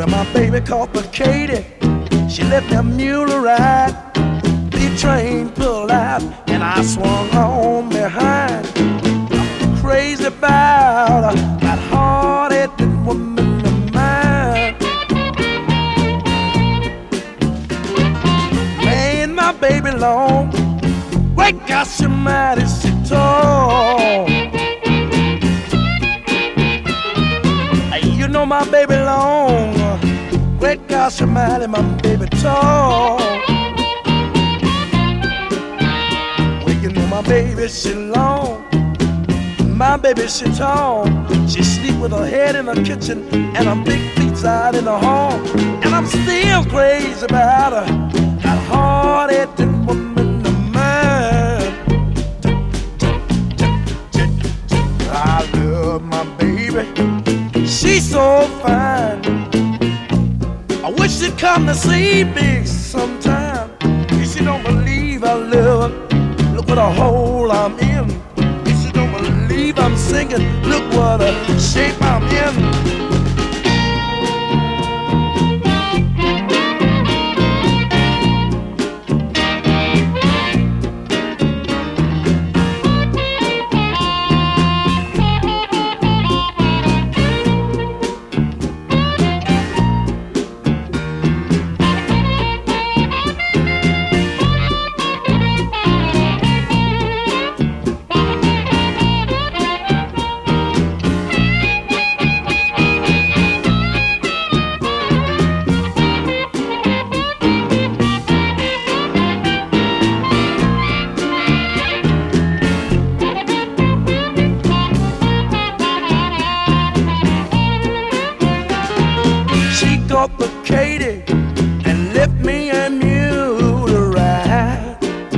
Well, my baby called for Katie. She let me a mule ride. The train pulled out and I swung on behind. I'm crazy about that hard-headed woman of mine. Laying my baby long. Wake up, she mighty so tall. You know my baby long. Great God, she mighty, my baby tall. Well, you know my baby, she long. My baby, she tall. She sleep with her head in the kitchen and her big feet's out in the hall. And I'm still crazy about her, that hard-headed woman of mine. I love my baby. She's so fine. I wish she'd come to see me sometime. If she don't believe I love her, look what a hole I'm in. If she don't believe I'm singing, look what a shape I'm in. Got the Katie and left me a mule to ride.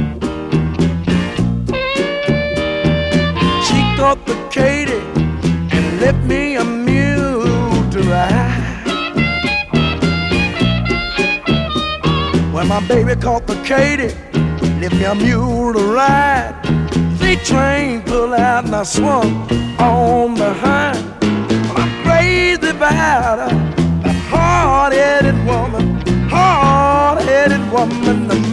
She got the Katie and left me a mule to ride. When my baby caught the Katie, left me a mule to ride. The train pulled out and I swung on behind. Well, I'm crazy about her, hard-headed woman of